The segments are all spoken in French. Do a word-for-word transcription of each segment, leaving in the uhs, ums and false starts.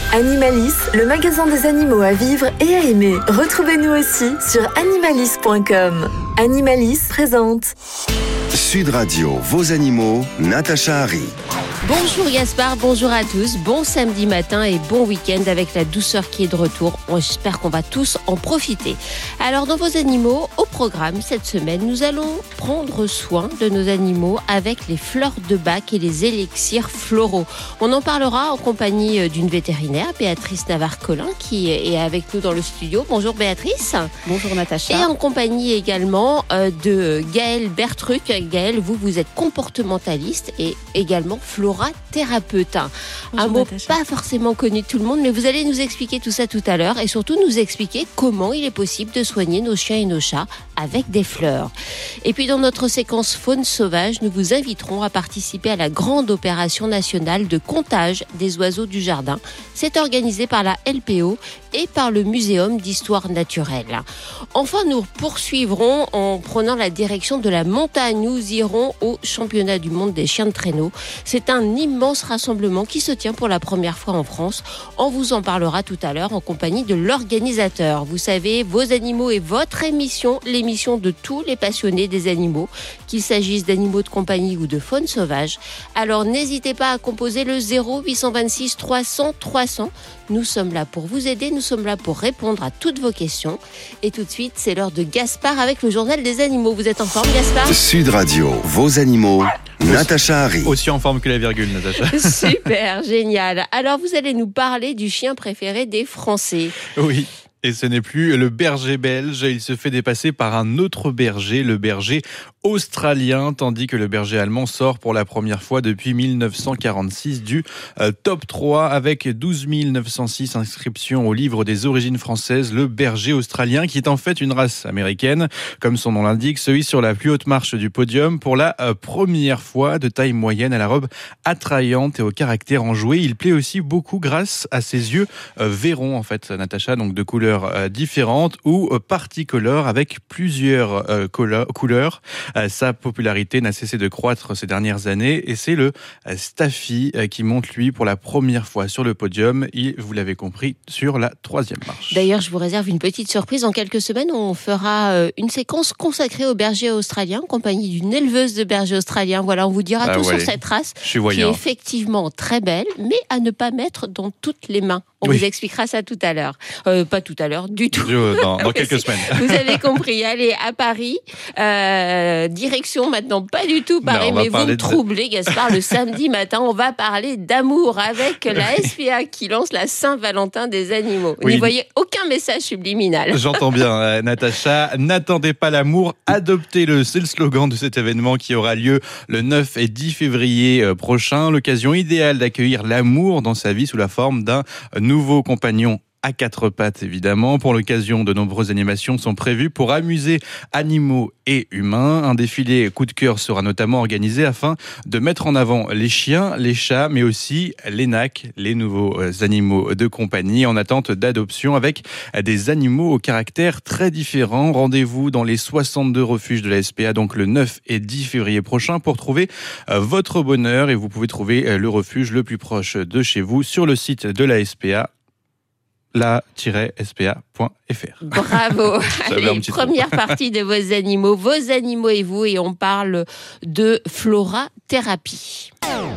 Animalis, le magasin des animaux à vivre et à aimer. Retrouvez-nous aussi sur animalis point com. Animalis présente Sud Radio, vos animaux, Natacha Harry. Bonjour Gaspard, bonjour à tous, bon samedi matin et bon week-end avec la douceur qui est de retour. J'espère qu'on va tous en profiter. Alors dans vos animaux, au programme cette semaine, nous allons prendre soin de nos animaux avec les fleurs de bac et les élixirs floraux. On en parlera en compagnie d'une vétérinaire, Béatrice Navarre-Collin, qui est avec nous dans le studio. Bonjour Béatrice. Bonjour Natacha. Et en compagnie également de Gaëlle Bertruc. Gaëlle, vous, vous êtes comportementaliste et également flora thérapeute. Bonjour, un mot Natacha. Pas forcément connu de tout le monde, mais vous allez nous expliquer tout ça tout à l'heure et surtout nous expliquer comment il est possible de soigner nos chiens et nos chats avec des fleurs. Et puis dans notre séquence faune sauvage, nous vous inviterons à participer à la grande opération nationale de comptage des oiseaux du jardin. C'est organisé par la L P O et par le Muséum d'histoire naturelle. Enfin, nous poursuivrons en prenant la direction de la montagne. Nous irons au championnat du monde des chiens de traîneau. C'est un immense rassemblement qui se tient pour la première fois en France. On vous en parlera tout à l'heure en compagnie de l'organisateur. Vous savez, vos animaux et votre émission, l'émission de tous les passionnés des animaux, qu'il s'agisse d'animaux de compagnie ou de faune sauvage. Alors n'hésitez pas à composer le zéro huit cent vingt-six trois cents trois cents. Nous sommes là pour vous aider, nous sommes là pour répondre à toutes vos questions. Et tout de suite, c'est l'heure de Gaspard avec le journal des animaux. Vous êtes en forme, Gaspard ? Sud Radio, vos animaux, Natacha Harry. Aussi en forme que la virgule, Natacha. Super, génial. Alors, vous allez nous parler du chien préféré des Français. Oui. Et ce n'est plus le berger belge, il se fait dépasser par un autre berger, le berger australien, tandis que le berger allemand sort pour la première fois depuis dix-neuf cent quarante-six du euh, top trois avec douze mille neuf cent six inscriptions au livre des origines françaises. Le berger australien, qui est en fait une race américaine, comme son nom l'indique, se hisse sur la plus haute marche du podium pour la euh, première fois, de taille moyenne, à la robe attrayante et au caractère enjoué. Il plaît aussi beaucoup grâce à ses yeux euh, vairons, en fait, Natacha, donc de couleur différentes ou particolores avec plusieurs euh, couleurs. Euh, sa popularité n'a cessé de croître ces dernières années et c'est le euh, Staffy euh, qui monte lui pour la première fois sur le podium. Et vous l'avez compris, sur la troisième marche. D'ailleurs, je vous réserve une petite surprise. En quelques semaines, on fera euh, une séquence consacrée aux bergers australiens en compagnie d'une éleveuse de bergers australiens. Voilà, on vous dira ah, tout ouais. sur cette race Je suis voyant. Qui est effectivement très belle, mais à ne pas mettre dans toutes les mains. On oui. vous expliquera ça tout à l'heure. Euh, pas tout à l'heure, du tout. Dans, dans quelques semaines. Vous avez compris. Allez, à Paris. Euh, direction maintenant, pas du tout Paris, non, mais vous me troublez, Gaspard, le samedi matin. On va parler d'amour avec la S P A qui lance la Saint-Valentin des animaux. Vous oui. n'y voyez aucun message subliminal. J'entends bien, euh, Natacha. N'attendez pas l'amour, adoptez-le. C'est le slogan de cet événement qui aura lieu le neuf et dix février euh, prochain. L'occasion idéale d'accueillir l'amour dans sa vie sous la forme d'un euh, nouveau compagnon à quatre pattes, évidemment. Pour l'occasion, de nombreuses animations sont prévues pour amuser animaux et humains. Un défilé coup de cœur sera notamment organisé afin de mettre en avant les chiens, les chats, mais aussi les nacs, les nouveaux animaux de compagnie en attente d'adoption avec des animaux au caractère très différent. Rendez-vous dans les soixante-deux refuges de la S P A, donc le neuf et dix février prochain, pour trouver votre bonheur. Et vous pouvez trouver le refuge le plus proche de chez vous sur le site de la S P A. la tiret s p a point f r. Bravo. Allez, première partie de vos animaux, vos animaux et vous, et on parle de flora-thérapie.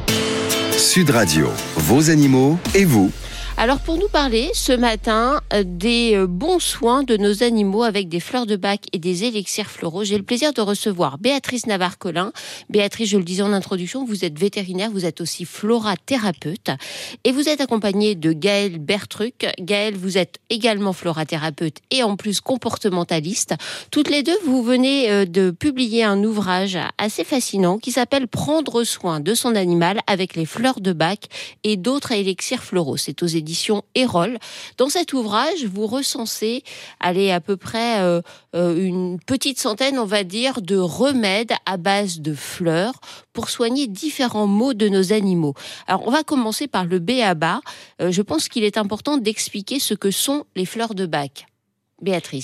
Sud Radio, vos animaux et vous. Alors pour nous parler ce matin des bons soins de nos animaux avec des fleurs de bac et des élixirs floraux, j'ai le plaisir de recevoir Béatrice Navarre-Collin. Béatrice, je le disais en introduction, vous êtes vétérinaire, vous êtes aussi florathérapeute et vous êtes accompagnée de Gaëlle Bertruc. Gaëlle, vous êtes également florathérapeute et en plus comportementaliste. Toutes les deux, vous venez de publier un ouvrage assez fascinant qui s'appelle « Prendre soin de son animal avec les fleurs de bac et d'autres élixirs floraux ». C'est aux éditions Erol. Dans cet ouvrage, vous recensez, allez, à peu près euh, une petite centaine, on va dire, de remèdes à base de fleurs pour soigner différents maux de nos animaux. Alors, on va commencer par le B A B A. Euh, je pense qu'il est important d'expliquer ce que sont les fleurs de bac. Béatrice.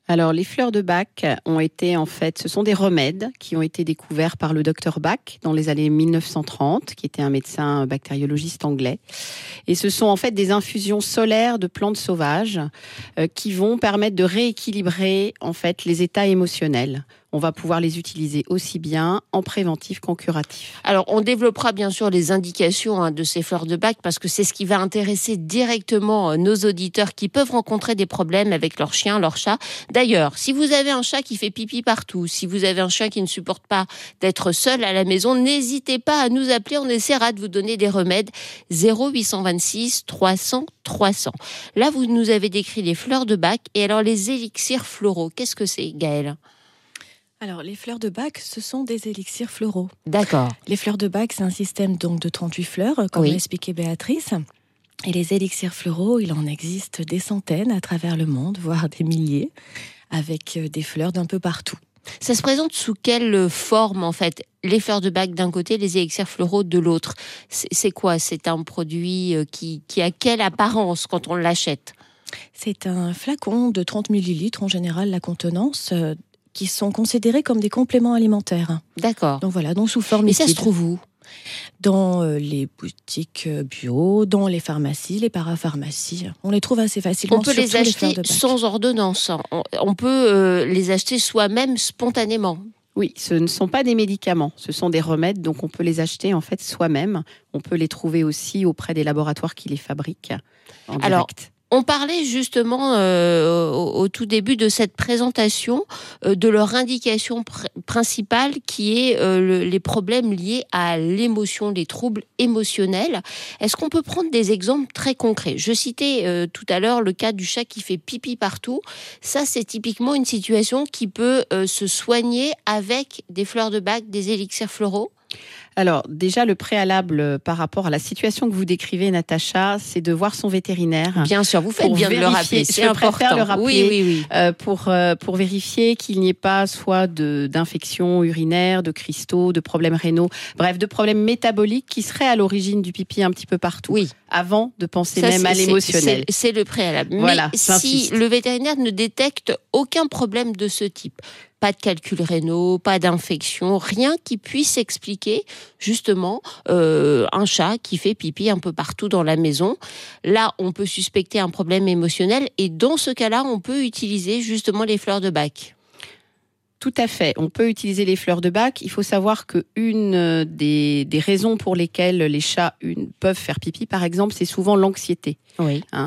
Alors, les fleurs de Bach ont été, en fait, ce sont des remèdes qui ont été découverts par le docteur Bach dans les années mille neuf cent trente, qui était un médecin bactériologiste anglais. Et ce sont, en fait, des infusions solaires de plantes sauvages euh, qui vont permettre de rééquilibrer, en fait, les états émotionnels. On va pouvoir les utiliser aussi bien en préventif qu'en curatif. Alors, on développera bien sûr les indications hein, de ces fleurs de Bach parce que c'est ce qui va intéresser directement euh, nos auditeurs qui peuvent rencontrer des problèmes avec leur chien, leur chat. D'ailleurs, si vous avez un chat qui fait pipi partout, si vous avez un chien qui ne supporte pas d'être seul à la maison, n'hésitez pas à nous appeler, on essaiera de vous donner des remèdes. zéro huit cent vingt-six trois cents trois cents. Là, vous nous avez décrit les fleurs de Bach et alors les élixirs floraux. Qu'est-ce que c'est, Gaëlle ? Alors, les fleurs de Bach, ce sont des élixirs floraux. D'accord. Les fleurs de Bach, c'est un système donc de trente-huit fleurs, comme oui. l'a expliqué Béatrice. Et les élixirs floraux, il en existe des centaines à travers le monde, voire des milliers, avec des fleurs d'un peu partout. Ça se présente sous quelle forme, en fait ? Les fleurs de Bach d'un côté, les élixirs floraux de l'autre. C'est, c'est quoi ? C'est un produit qui, qui a quelle apparence quand on l'achète ? C'est un flacon de trente millilitres, en général, la contenance, euh, qui sont considérés comme des compléments alimentaires. D'accord. Donc voilà, donc sous forme Mais liquide. ça se trouve où ? Dans euh, les boutiques bio, dans les pharmacies, les parapharmacies. On les trouve assez facilement. On peut les acheter les sans ordonnance. On, on peut euh, les acheter soi-même spontanément. Oui, ce ne sont pas des médicaments, ce sont des remèdes, donc on peut les acheter en fait soi-même. On peut les trouver aussi auprès des laboratoires qui les fabriquent en Alors, direct. On parlait justement euh, au, au tout début de cette présentation euh, de leur indication pr- principale qui est euh, le, les problèmes liés à l'émotion, les troubles émotionnels. Est-ce qu'on peut prendre des exemples très concrets ? Je citais euh, tout à l'heure le cas du chat qui fait pipi partout. Ça, c'est typiquement une situation qui peut euh, se soigner avec des fleurs de Bach, des élixirs floraux. Alors, déjà, le préalable par rapport à la situation que vous décrivez, Natacha, c'est de voir son vétérinaire. Bien sûr, vous faites bien de le rappeler, c'est je important. préfère le rappeler oui, oui, oui. Euh, pour, euh, pour vérifier qu'il n'y ait pas soit de, d'infections urinaires, de cristaux, de problèmes rénaux, bref, de problèmes métaboliques qui seraient à l'origine du pipi un petit peu partout, oui. avant de penser Ça, même c'est, à l'émotionnel. C'est, c'est le préalable. Voilà, Mais j'insiste. si le vétérinaire ne détecte aucun problème de ce type, pas de calculs rénaux, pas d'infection, rien qui puisse expliquer justement euh, un chat qui fait pipi un peu partout dans la maison. Là, on peut suspecter un problème émotionnel et dans ce cas-là, on peut utiliser justement les fleurs de Bach. Tout à fait. On peut utiliser les fleurs de Bach. Il faut savoir que une des, des raisons pour lesquelles les chats une, peuvent faire pipi, par exemple, c'est souvent l'anxiété. Oui. Hein.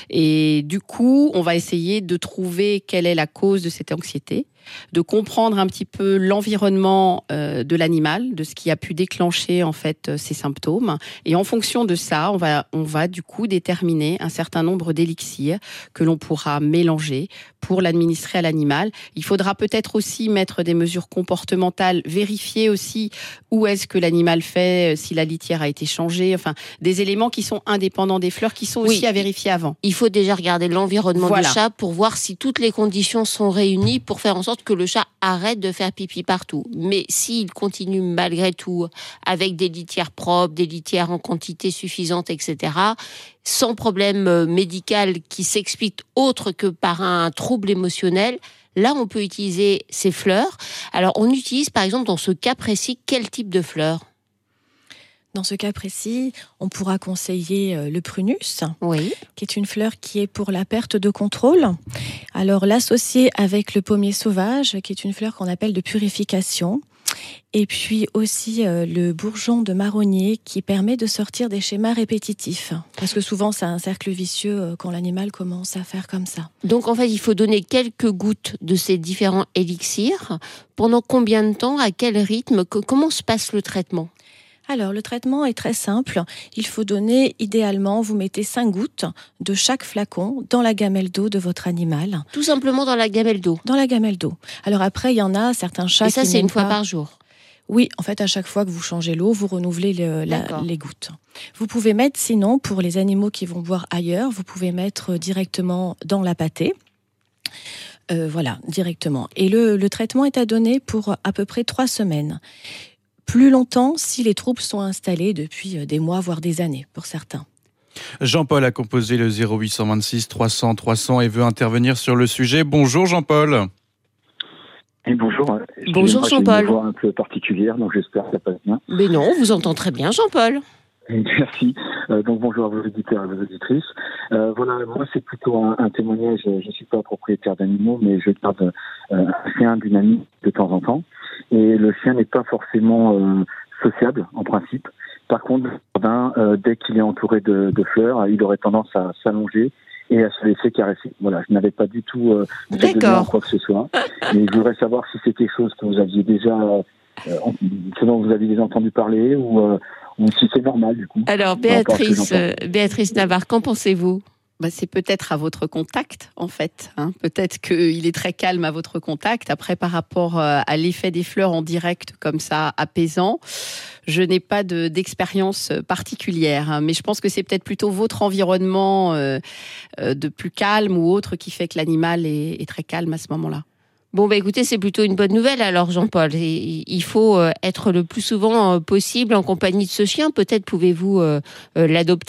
Et du coup, on va essayer de trouver quelle est la cause de cette anxiété, de comprendre un petit peu l'environnement euh, de l'animal, de ce qui a pu déclencher en fait euh, ces symptômes. Et en fonction de ça, on va, on va du coup déterminer un certain nombre d'élixirs que l'on pourra mélanger pour l'administrer à l'animal. Il faudra peut-être aussi mettre des mesures comportementales, vérifier aussi où est-ce que l'animal fait, si la litière a été changée, enfin des éléments qui sont indépendants des fleurs, qui sont aussi oui. à vérifier avant. Il faut déjà regarder l'environnement voilà. du chat pour voir si toutes les conditions sont réunies pour faire en sorte que le chat arrête de faire pipi partout. Mais s'il continue malgré tout avec des litières propres, des litières en quantité suffisante, et cetera, sans problème médical qui s'explique autre que par un trouble émotionnel, là, on peut utiliser ces fleurs. Alors, on utilise, par exemple, dans ce cas précis, quel type de fleurs ? Dans ce cas précis, on pourra conseiller le prunus, oui. qui est une fleur qui est pour la perte de contrôle. Alors, l'associer avec le pommier sauvage, qui est une fleur qu'on appelle de purification. Et puis aussi euh, le bourgeon de marronnier qui permet de sortir des schémas répétitifs. Parce que souvent, c'est un cercle vicieux euh, quand l'animal commence à faire comme ça. Donc en fait, il faut donner quelques gouttes de ces différents élixirs. Pendant combien de temps ? À quel rythme ? Comment se passe le traitement ? Alors, le traitement est très simple. Il faut donner, idéalement, vous mettez cinq gouttes de chaque flacon dans la gamelle d'eau de votre animal. Tout simplement dans la gamelle d'eau ? Dans la gamelle d'eau. Alors après, il y en a certains chats qui Et ça, c'est une pas... fois par jour ? Oui, en fait, à chaque fois que vous changez l'eau, vous renouvelez le, la, les gouttes. Vous pouvez mettre, sinon, pour les animaux qui vont boire ailleurs, vous pouvez mettre directement dans la pâtée. Euh, voilà, directement. Et le, le traitement est à donner pour à peu près trois semaines. Plus longtemps si les troubles sont installés depuis des mois, voire des années, pour certains. Jean-Paul a composé le zéro huit cent vingt-six trois cents trois cents et veut intervenir sur le sujet. Bonjour Jean-Paul. Et bonjour. Bonjour Jean-Paul. J'ai une voix un peu particulière, donc j'espère que ça passe bien. Mais non, on vous entend très bien Jean-Paul. Merci. Euh, donc bonjour à vos auditeurs et vos auditrices. Euh, voilà, moi c'est plutôt un, un témoignage. Je ne suis pas propriétaire d'animaux, mais je garde euh, un chien d'une amie de temps en temps. Et le chien n'est pas forcément euh, sociable en principe. Par contre, le jardin, euh, dès qu'il est entouré de, de fleurs, il aurait tendance à s'allonger et à se laisser caresser. Voilà, je n'avais pas du tout euh, fait de lien quoi que ce soit. Mais je voudrais savoir si c'est quelque chose que vous aviez déjà, euh, ce dont vous aviez déjà entendu parler ou, euh, ou si c'est normal du coup. Alors Béatrice, euh, Béatrice Navarre, qu'en pensez-vous ? Bah, c'est peut-être à votre contact, en fait. Hein. Peut-être qu'il est très calme à votre contact. Après, par rapport à l'effet des fleurs en direct, comme ça, apaisant, je n'ai pas de, d'expérience particulière. Hein. Mais je pense que c'est peut-être plutôt votre environnement euh, de plus calme ou autre qui fait que l'animal est, est très calme à ce moment-là. Bon, bah écoutez, c'est plutôt une bonne nouvelle alors, Jean-Paul. Il faut être le plus souvent possible en compagnie de ce chien. Peut-être pouvez-vous euh, l'adopter ?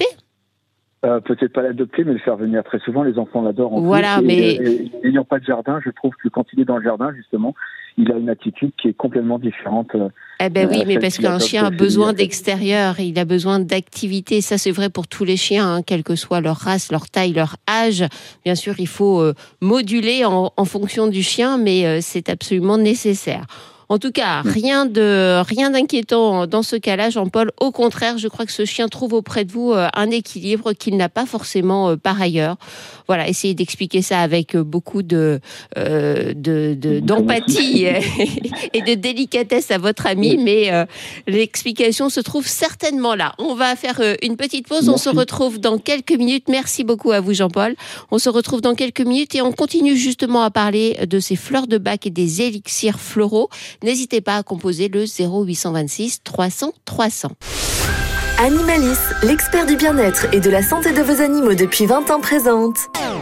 Euh, peut-être pas l'adopter, mais le faire venir très souvent. Les enfants l'adorent en voilà, plus. mais... Et, et, n'ayant pas de jardin, je trouve que quand il est dans le jardin, justement, il a une attitude qui est complètement différente. Eh ben oui, mais parce qu'un chien a besoin d'extérieur, il a besoin d'activité. Ça, c'est vrai pour tous les chiens, hein, quelle que soit leur race, leur taille, leur âge. Bien sûr, il faut euh, moduler en, en fonction du chien, mais euh, c'est absolument nécessaire. En tout cas, rien de rien d'inquiétant dans ce cas-là, Jean-Paul. Au contraire, je crois que ce chien trouve auprès de vous un équilibre qu'il n'a pas forcément par ailleurs. Voilà, essayez d'expliquer ça avec beaucoup de, euh, de, de d'empathie et de délicatesse à votre ami, mais euh, l'explication se trouve certainement là. On va faire une petite pause. On se retrouve dans quelques minutes. Merci beaucoup à vous, Jean-Paul. On se retrouve dans quelques minutes et on continue justement à parler de ces fleurs de bac et des élixirs floraux. N'hésitez pas à composer le zéro huit cent vingt-six trois cents trois cents. Animalis, l'expert du bien-être et de la santé de vos animaux depuis vingt ans présente.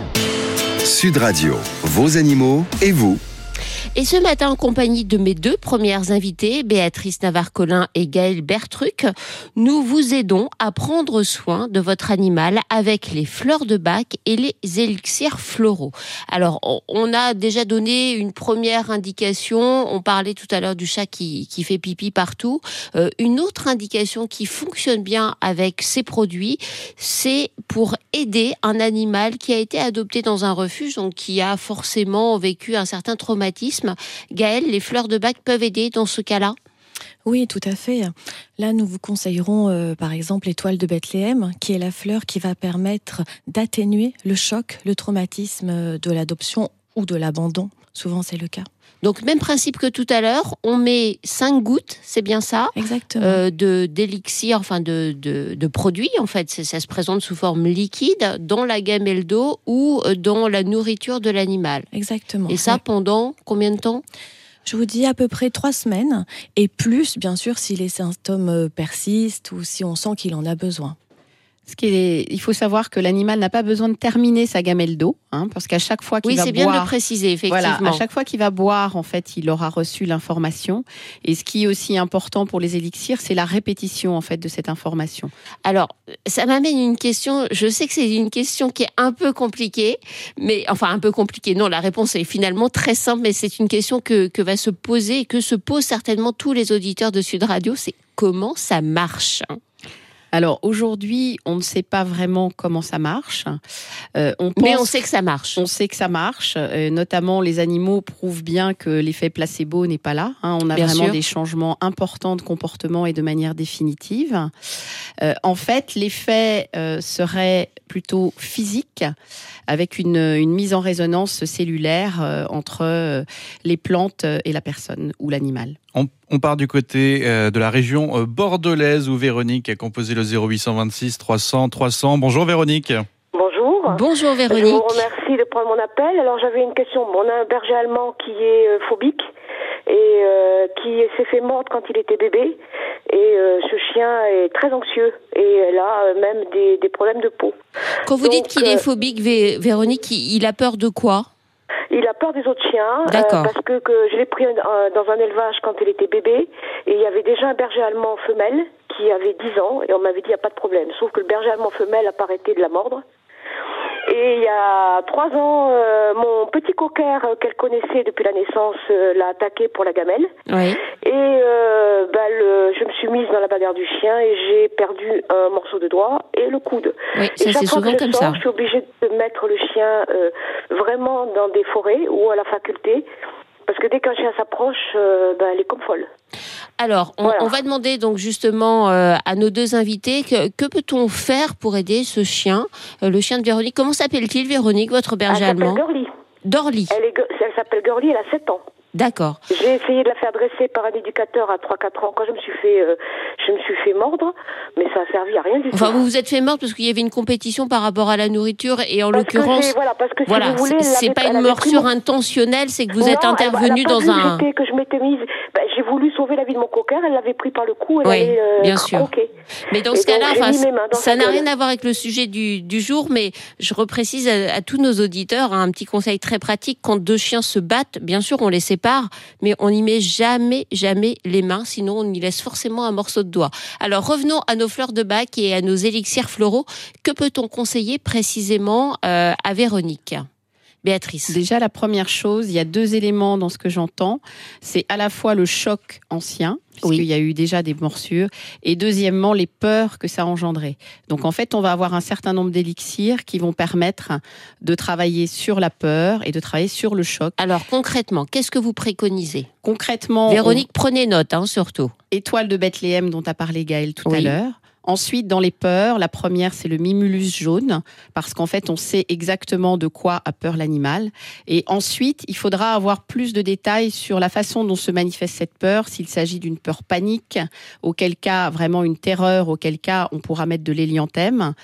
Sud Radio, vos animaux et vous. Et ce matin, en compagnie de mes deux premières invitées, Béatrice Navarre-Collin et Gaëlle Bertruc, nous vous aidons à prendre soin de votre animal avec les fleurs de bac et les élixirs floraux. Alors, on a déjà donné une première indication. On parlait tout à l'heure du chat qui, qui fait pipi partout. Euh, une autre indication qui fonctionne bien avec ces produits, c'est pour aider un animal qui a été adopté dans un refuge, donc qui a forcément vécu un certain traumatisme. Gaëlle, les fleurs de bac peuvent aider dans ce cas-là ? Oui, tout à fait. Là, nous vous conseillerons euh, par exemple l'étoile de Bethléem, qui est la fleur qui va permettre d'atténuer le choc, le traumatisme de l'adoption ou de l'abandon. Souvent, c'est le cas. Donc, même principe que tout à l'heure, on met cinq gouttes, c'est bien ça ? Exactement. Euh, de, d'élixir, enfin de, de, de produits, en fait. C'est, ça se présente sous forme liquide dans la gamelle d'eau ou dans la nourriture de l'animal. Exactement. Et ça, oui. Pendant combien de temps ? Je vous dis à peu près trois semaines, et plus, bien sûr, si les symptômes persistent ou si on sent qu'il en a besoin. Ce qui est, il faut savoir que l'animal n'a pas besoin de terminer sa gamelle d'eau, hein, parce qu'à chaque fois qu'il oui, va boire... Oui, c'est bien de le préciser, effectivement. Voilà, à chaque fois qu'il va boire, en fait, il aura reçu l'information. Et ce qui est aussi important pour les élixirs, c'est la répétition, en fait, de cette information. Alors, ça m'amène une question, je sais que c'est une question qui est un peu compliquée, mais enfin un peu compliquée. Non, la réponse est finalement très simple, mais c'est une question que, que va se poser et que se posent certainement tous les auditeurs de Sud Radio, c'est comment ça marche ? Alors aujourd'hui, on ne sait pas vraiment comment ça marche. Euh, on pense, Mais on sait que ça marche. On sait que ça marche. Euh, notamment, les animaux prouvent bien que l'effet placebo n'est pas là. Hein. On a bien vraiment sûr. Des changements importants de comportement et de manière définitive. Euh, en fait, l'effet euh, serait plutôt physique, avec une, une mise en résonance cellulaire euh, entre euh, les plantes et la personne ou l'animal. On, on part du côté euh, de la région euh, bordelaise où Véronique a composé le zéro huit cent vingt-six trois cents trois cents. Bonjour Véronique. Bonjour. Bonjour Véronique. Je vous remercie de prendre mon appel. Alors j'avais une question. On a un berger allemand qui est euh, phobique et euh, qui s'est fait mordre quand il était bébé. Et euh, ce chien est très anxieux et elle a euh, même des, des problèmes de peau. Quand vous Donc, dites qu'il euh, est phobique, Vé- Véronique, il a peur de quoi ? Il a peur des autres chiens, euh, D'accord. parce que, que je l'ai pris euh, dans un élevage quand il était bébé, et il y avait déjà un berger allemand femelle qui avait dix ans, et on m'avait dit il n'y a pas de problème. Sauf que le berger allemand femelle a pas arrêté de la mordre. Et il y a trois ans, euh, mon petit cocker euh, qu'elle connaissait depuis la naissance euh, l'a attaqué pour la gamelle. Oui. Et euh, bah, le, je me suis mise dans la bagarre du chien et j'ai perdu un morceau de doigt et le coude. Oui, et ça chaque c'est fois souvent que je comme sors, ça. je suis obligée de mettre le chien euh, vraiment dans des forêts ou à la faculté. Parce que dès qu'un chien s'approche, euh, bah, elle est comme folle. Alors, on, Voilà. on va demander donc justement euh, à nos deux invités que, que peut-on faire pour aider ce chien, euh, le chien de Véronique. Comment s'appelle-t-il, Véronique, votre berger Elle s'appelle allemand? Girly. Dorly. Elle, est, elle s'appelle Girly, elle a sept ans. D'accord. J'ai essayé de la faire dresser par un éducateur à trois quatre ans quand je me suis fait, euh, je me suis fait mordre, mais ça a servi à rien du tout. Enfin, vous vous êtes fait mordre parce qu'il y avait une compétition par rapport à la nourriture et en Parce que l'occurrence, j'ai- voilà, parce que si voilà, vous voulez, c'est- c'est elle pas avait- une elle avait pris morsure mon- intentionnelle, c'est que vous Non, êtes elle- intervenu elle a pas dans vu que un. j'étais- que je m'étais mise. Ben, j'ai voulu sauver la vie de mon cocker, elle l'avait pris par le cou, elle Oui, allait euh, bien sûr. croquer. Mais dans Et ce donc, cas-là, j'ai enfin, mis mes mains dans ça sa n'a gueule. rien à voir avec le sujet du, du jour, mais je reprécise à, à tous nos auditeurs hein, un petit conseil très pratique. Quand deux chiens se battent, bien sûr, on les sépare, mais on n'y met jamais, jamais les mains, sinon on y laisse forcément un morceau de doigt. Alors revenons à nos fleurs de bac et à nos élixirs floraux. Que peut-on conseiller précisément euh, à Véronique ? Béatrice. Déjà, la première chose, il y a deux éléments dans ce que j'entends. C'est à la fois le choc ancien, puisqu'il Oui. y a eu déjà des morsures, et deuxièmement, les peurs que ça a engendré. Donc, en fait, on va avoir un certain nombre d'élixirs qui vont permettre de travailler sur la peur et de travailler sur le choc. Alors concrètement, qu'est-ce que vous préconisez ? Concrètement, Véronique, prenez note, hein, surtout. on- étoile de Bethléem dont a parlé Gaëlle tout à Oui. l'heure. Ensuite, dans les peurs, la première, c'est le mimulus jaune, parce qu'en fait, on sait exactement de quoi a peur l'animal. Et ensuite, il faudra avoir plus de détails sur la façon dont se manifeste cette peur, s'il s'agit d'une peur panique, auquel cas, vraiment une terreur, auquel cas, on pourra mettre de l'hélianthème.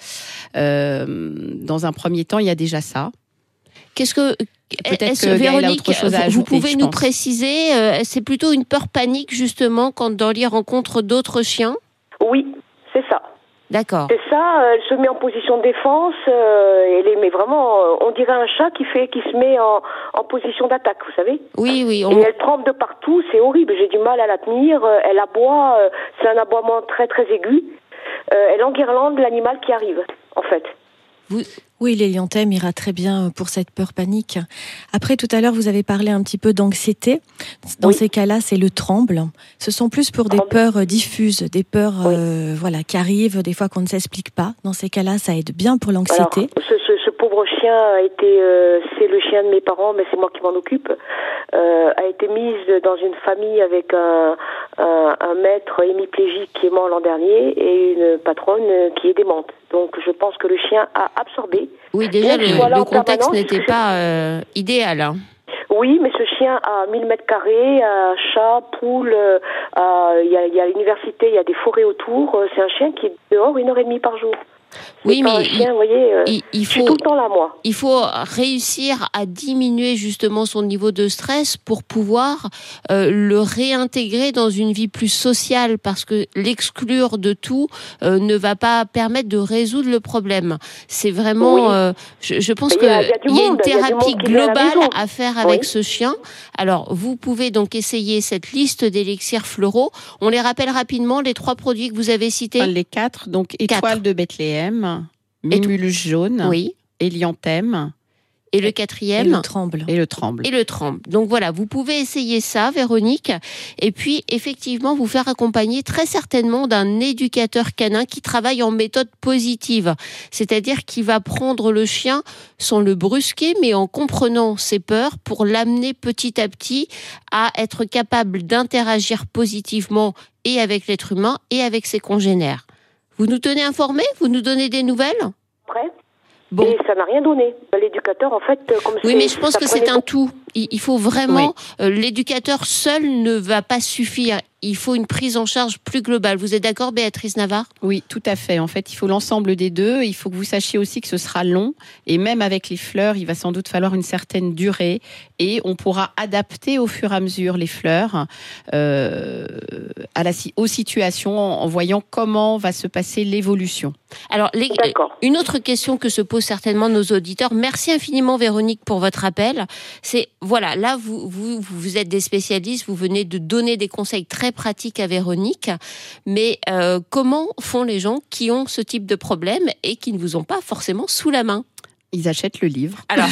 Euh, dans un premier temps, il y a déjà ça. Qu'est-ce que Peut-être est-ce, que Gaëlle a Véronique, autre chose à vous- vous ajouter, pouvez je nous pense. préciser, euh, c'est plutôt une peur panique justement quand Dorly rencontre d'autres chiens ? Oui, c'est ça. D'accord. C'est ça, euh, elle se met en position de défense, euh, elle est, mais vraiment, euh, on dirait un chat qui fait, qui se met en, en position d'attaque, vous savez. Oui, oui. Et On... elle tremble de partout, c'est horrible, j'ai du mal à la tenir, euh, elle aboie, euh, c'est un aboiement très très aigu. Euh, elle enguirlande l'animal qui arrive, en fait. Oui, l'hélianthème ira très bien pour cette peur panique. Après, tout à l'heure, vous avez parlé un petit peu d'anxiété. Dans Oui. ces cas-là, c'est le tremble. Ce sont plus pour des Tremble. peurs diffuses, des peurs Oui. euh, voilà, qui arrivent des fois qu'on ne s'explique pas. Dans ces cas-là, ça aide bien pour Alors, l'anxiété. ce, ce, ce pauvre chien a été, euh, c'est le chien de mes parents, mais c'est moi qui m'en occupe, euh, a été mise dans une famille avec un, un, un maître hémiplégique qui est mort l'an dernier et une patronne euh, qui est démente. Donc je pense que le chien a absorbé. Oui, déjà, Donc, le, voilà, le en contexte permanence, n'était c'est- pas euh, idéal. Hein. Oui, mais ce chien a mille mètres carrés, a chat, poule, euh, a- il y a, il y a l'université, il y a des forêts autour. Euh, C'est un chien qui est dehors une heure et demie par jour. Oui, C'est pas mais un chien, il- vous voyez, euh, Il, il je suis faut, tout le temps là, moi. il faut réussir à diminuer justement son niveau de stress pour pouvoir euh, le réintégrer dans une vie plus sociale, parce que l'exclure de tout euh, ne va pas permettre de résoudre le problème. C'est vraiment, Oui. euh, je, je pense Mais qu'il il y a- il y a du y a une monde, il y a du thérapie monde qui vient à la globale maison. à faire avec Oui. ce chien. Alors, vous pouvez donc essayer cette liste d'élixirs floraux. On les rappelle rapidement, les trois produits que vous avez cités. Les quatre, donc étoile Quatre. de Bethléem, mimulus jaune, Oui. hélianthème Et le Et quatrième le tremble. et le tremble. et le tremble. Donc voilà, vous pouvez essayer ça, Véronique, et puis effectivement vous faire accompagner très certainement d'un éducateur canin qui travaille en méthode positive, c'est-à-dire qui va prendre le chien sans le brusquer, mais en comprenant ses peurs pour l'amener petit à petit à être capable d'interagir positivement et avec l'être humain et avec ses congénères. Vous nous tenez informés ? Vous nous donnez des nouvelles ? Après, Bon. et ça n'a rien donné. L'éducateur, en fait, euh, comme Oui, c'est- mais je pense ça que c'est prenait un beaucoup- tout. Il il faut vraiment... euh, l'éducateur seul ne va pas suffire. il faut une prise en charge plus globale. Vous êtes d'accord, Béatrice Navarre ? Oui, tout à fait. En fait, il faut l'ensemble des deux. Il faut que vous sachiez aussi que ce sera long. Et même avec les fleurs, il va sans doute falloir une certaine durée. Et on pourra adapter au fur et à mesure les fleurs euh, à la, aux situations en voyant comment va se passer l'évolution. Alors, les, une autre question que se posent certainement nos auditeurs. Merci infiniment, Véronique, pour votre appel. C'est, voilà, là, vous, vous, vous êtes des spécialistes, vous venez de donner des conseils très pratiques à Véronique. Mais euh, comment font les gens qui ont ce type de problème et qui ne vous ont pas forcément sous la main ? Ils achètent le livre. Alors,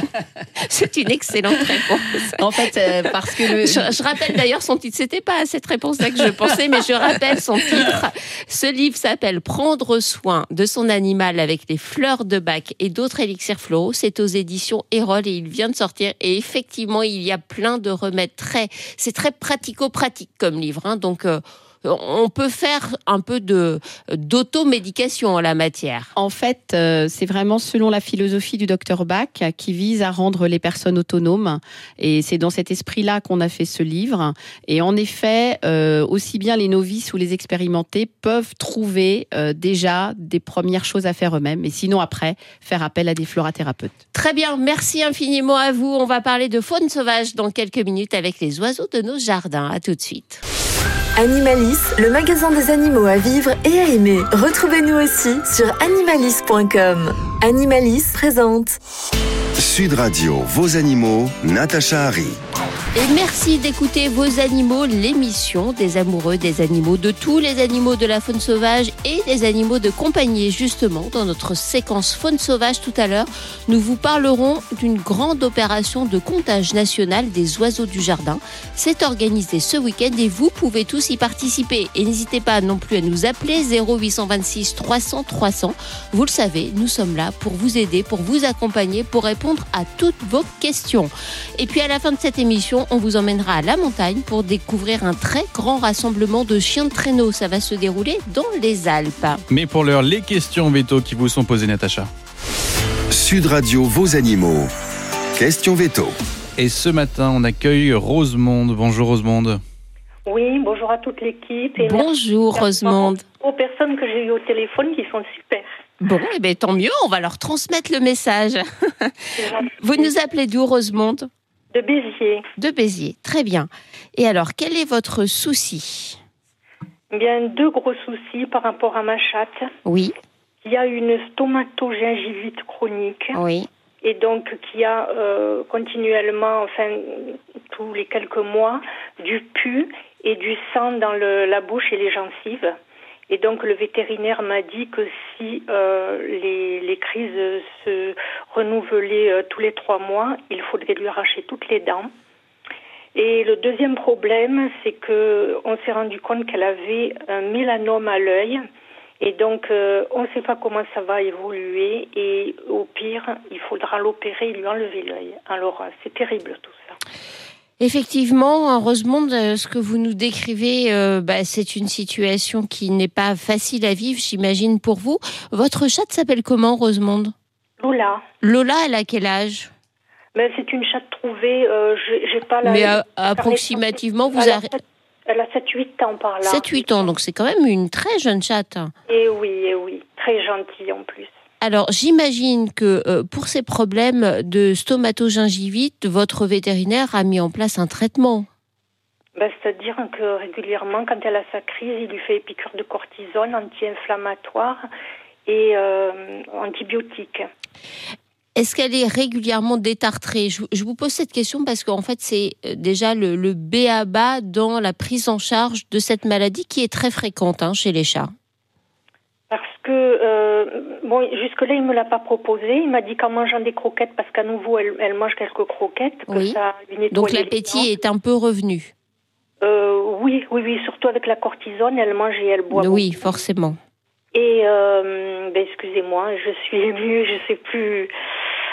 c'est une excellente réponse. En fait, euh, parce que le... je, je rappelle d'ailleurs son titre. C'était pas à cette réponse-là que je pensais, mais je rappelle son titre. Ce livre s'appelle Prendre soin de son animal avec les fleurs de bac et d'autres élixirs floraux. C'est aux éditions Erol et il vient de sortir. Et effectivement, il y a plein de remèdes très, c'est très pratico-pratique comme livre, hein. Donc, euh, on peut faire un peu de d'automédication en la matière. En fait, euh, c'est vraiment selon la philosophie du docteur Bach qui vise à rendre les personnes autonomes. Et c'est dans cet esprit-là qu'on a fait ce livre. Et en effet, euh, aussi bien les novices ou les expérimentés peuvent trouver euh, déjà des premières choses à faire eux-mêmes. Et sinon, après, faire appel à des florathérapeutes. Très bien, merci infiniment à vous. On va parler de faune sauvage dans quelques minutes avec les oiseaux de nos jardins. À tout de suite. Animalis, le magasin des animaux à vivre et à aimer. Retrouvez-nous aussi sur animalis point com. Animalis présente Sud Radio, vos animaux, Natacha Harry. Et merci d'écouter Vos Animaux, l'émission des amoureux des animaux, de tous les animaux de la faune sauvage et des animaux de compagnie. Et justement, dans notre séquence faune sauvage tout à l'heure, nous vous parlerons d'une grande opération de comptage national des oiseaux du jardin. C'est organisé ce week-end et vous pouvez tous y participer. Et n'hésitez pas non plus à nous appeler zéro huit cent vingt-six trois cents trois cents. Vous le savez, nous sommes là pour vous aider, pour vous accompagner, pour répondre à toutes vos questions. Et puis à la fin de cette émission, on vous emmènera à la montagne pour découvrir un très grand rassemblement de chiens de traîneau. Ça va se dérouler dans les Alpes. Mais pour l'heure, les questions veto qui vous sont posées, Natacha. Sud Radio, vos animaux. Question veto. Et ce matin, on accueille Rosemonde. Bonjour Rosemonde. Oui, bonjour à toute l'équipe. Et bonjour Rosemonde. Aux personnes que j'ai eues au téléphone qui sont super. Bon, eh bien, tant mieux, on va leur transmettre le message. Vous nous appelez d'où, Rosemonde ? De Béziers. De Béziers, très bien. Et alors, quel est votre souci ? Bien, deux gros soucis par rapport à ma chatte. Oui. Il y a une stomatogingivite chronique. Oui. Et donc, qui a euh, continuellement, enfin, tous les quelques mois, du pus et du sang dans le, la bouche et les gencives. Et donc, le vétérinaire m'a dit que si euh, les, les crises se renouvelaient euh, tous les trois mois, il faudrait lui arracher toutes les dents. Et le deuxième problème, c'est que on s'est rendu compte qu'elle avait un mélanome à l'œil. Et donc, euh, on ne sait pas comment ça va évoluer. Et au pire, il faudra l'opérer et lui enlever l'œil. Alors, c'est terrible tout ça. Effectivement, Rosemonde, ce que vous nous décrivez, euh, bah, c'est une situation qui n'est pas facile à vivre, j'imagine, pour vous. Votre chatte s'appelle comment, Rosemonde ? Lola. Lola, elle a quel âge ? Ben, c'est une chatte trouvée, euh, j'ai, j'ai pas la... Mais euh, approximativement, vous avez... avez... Elle a sept huit ans par là. sept huit ans, donc c'est quand même une très jeune chatte. Et oui, et oui, très gentille en plus. Alors, j'imagine que euh, pour ces problèmes de stomatogingivite, votre vétérinaire a mis en place un traitement. Ben, c'est-à-dire que régulièrement, quand elle a sa crise, il lui fait piqûre de cortisone, anti-inflammatoire et euh, antibiotiques. Est-ce qu'elle est régulièrement détartrée ? je, je vous pose cette question parce qu'en fait, c'est déjà le, le b a ba dans la prise en charge de cette maladie qui est très fréquente hein, chez les chats. Parce que, euh, bon, jusque-là, il ne me l'a pas proposé. Il m'a dit qu'en mangeant des croquettes, parce qu'à nouveau, elle, elle mange quelques croquettes. Que oui. Ça lui nettoie. Donc l'appétit est un peu revenu. Euh, oui, oui, oui. Surtout avec la cortisone, elle mange et elle boit. Oui, beaucoup. forcément. Et, euh, ben, excusez-moi, je suis émue, je ne sais plus...